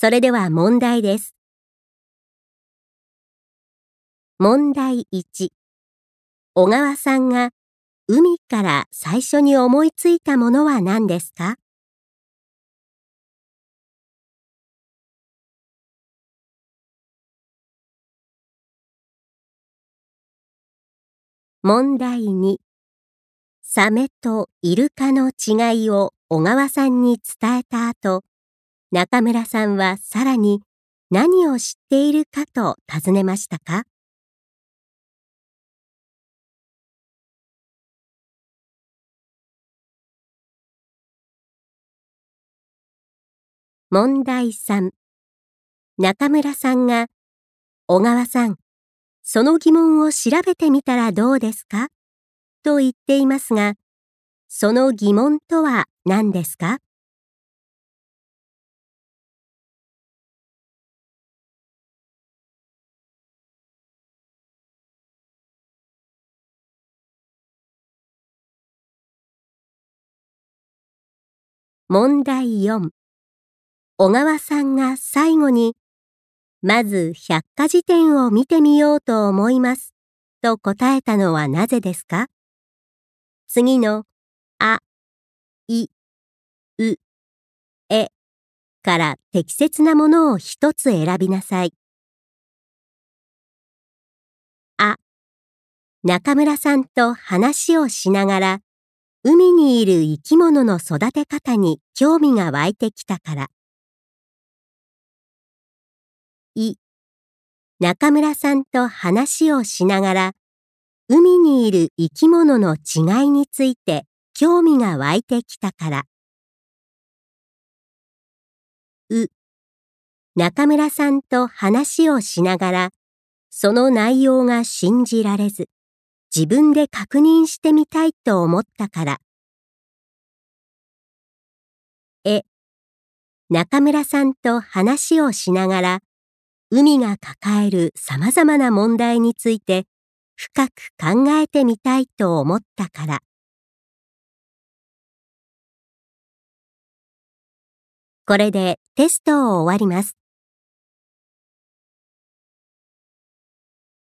それでは問題です。問題1。小川さんが海から最初に思いついたものは何ですか？問題2。サメとイルカの違いを小川さんに伝えた後、中村さんはさらに何を知っているかと尋ねましたか？問題3。中村さんが、小川さん、その疑問を調べてみたらどうですかと言っていますが、その疑問とは何ですか？問題4。小川さんが最後に、まず百科事典を見てみようと思いますと答えたのはなぜですか？次のあ、い、う、えから適切なものを一つ選びなさい。あ、中村さんと話をしながら、海にいる生き物の育て方に興味が湧いてきたから。い、中村さんと話をしながら、海にいる生き物の違いについて興味が湧いてきたから。う、中村さんと話をしながら、その内容が信じられず、自分で確認してみたいと思ったから。え、中村さんと話をしながら、海が抱える様々な問題について深く考えてみたいと思ったから。これでテストを終わります。